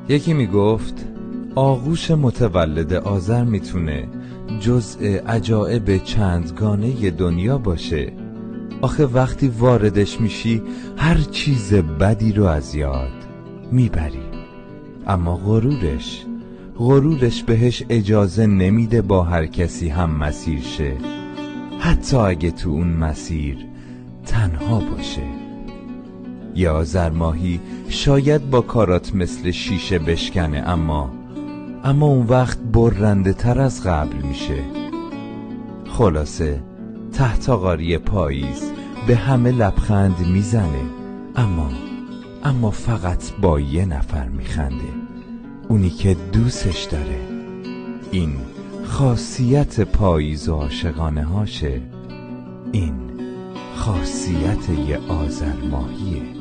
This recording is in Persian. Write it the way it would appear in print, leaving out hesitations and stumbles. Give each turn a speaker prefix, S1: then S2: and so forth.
S1: یکی میگفت آغوش متولد آذر میتونه جزء عجایب چندگانه دنیا باشه. آخه وقتی واردش میشی هر چیز بدی رو از یاد میبری. اما غرورش بهش اجازه نمیده با هر کسی هم مسیر شه، حتی اگه تو اون مسیر تنها باشه. یه آذر ماهی شاید با کارات مثل شیشه بشکنه، اما اون وقت برنده تر از قبل میشه. خلاصه تحتاقاری پاییز به همه لبخند میزنه، اما فقط با یه نفر میخنده، اونی که دوستش داره. این خاصیت پاییز و عاشقانه هاشه. این خاصیت یه آذر ماهیه.